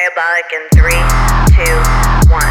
Diabolic in 3, 2, 1.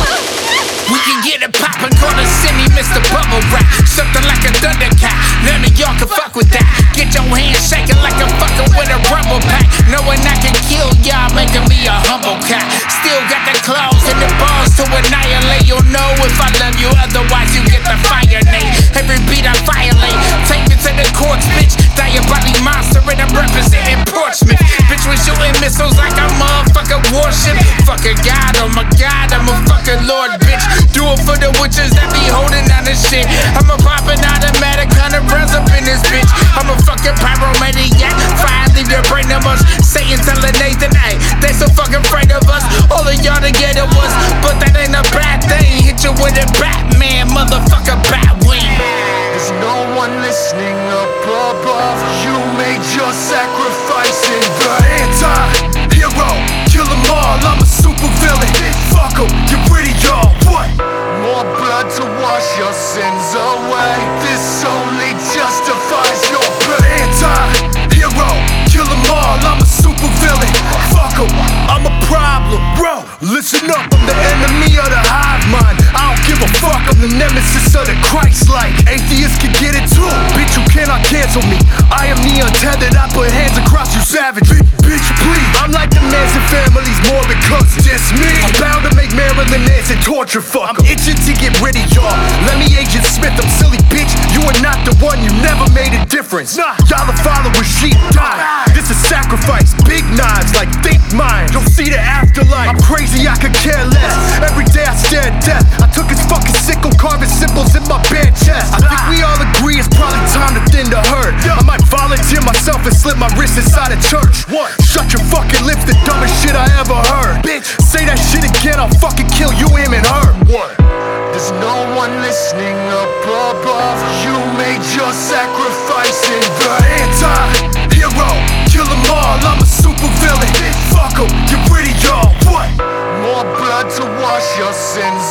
We can get it poppin', gonna send me Mr. Bubble Wrap. Something like a Thundercat, none of y'all can fuck with that. Get your hands shaking like I'm fucking with a rumble pack. Knowing I can kill y'all, making me a humble cat. Still got the claws and the balls to annihilate. You'll know if I love you, otherwise you get the fire name. Every beat I violate, take me to the courts, bitch. Diabolic monster and I'm representing Portsmouth. Bitch, we shooting missiles like a motherfucking warship. Fucking God, oh my God, I'm a fucking lord, bitch. Do it for the witches that be holding down this shit. I'm a poppin' automatic, 100 rounds up in this bitch. I'm a fucking pyromaniac, fire leave your brain a mush. Satan telling Nathan, hey, they so fucking afraid of us. All of y'all together was, but that ain't a bad thing. Hit you with a Batman, motherfucker, Batwing. There's no one listening up above. You made your sacrifice in the anti-hero. Kill them all, I'm a super villain. Fuck em, get rid of y'all, what? More blood to wash your sins away. This only justifies your anti-hero. Kill them all, I'm a super villain. Fuck em, I'm a problem, bro. Listen up, I'm the enemy of the hive mind. I don't give a fuck, I'm the nemesis of the Christ-like. Atheists can get it too, bitch, you cannot cancel me. I am the untethered, I put hands across you savage. Bitch, please, I'm like the Manson families more because it's me. I'm bound to make Marilyn Manson torture fuck. I'm itching to get rid of y'all. Let me Agent Smith, I'm silly bitch. You are not the one, you never made a difference. Y'all the followers, sheep die. This is sacrifice, big knives like think mine. You'll see the afterlife. I'm crazy, I could care less. Every day I stare at death. I took his fucking sickle, carving symbols in my bare chest. I think we all agree it's probably time to thin the herd. I might volunteer myself and slip my wrist inside a church. Shut your fucking lips, the dumbest shit I ever heard. Bitch, say that shit again, I'll fucking kill you, him and her. There's no one listening up above. You made your sacrifice in the anti-hero. Kill them all, I'm a super villain. Fuck em, get rid of y'all, what? More blood to wash your sins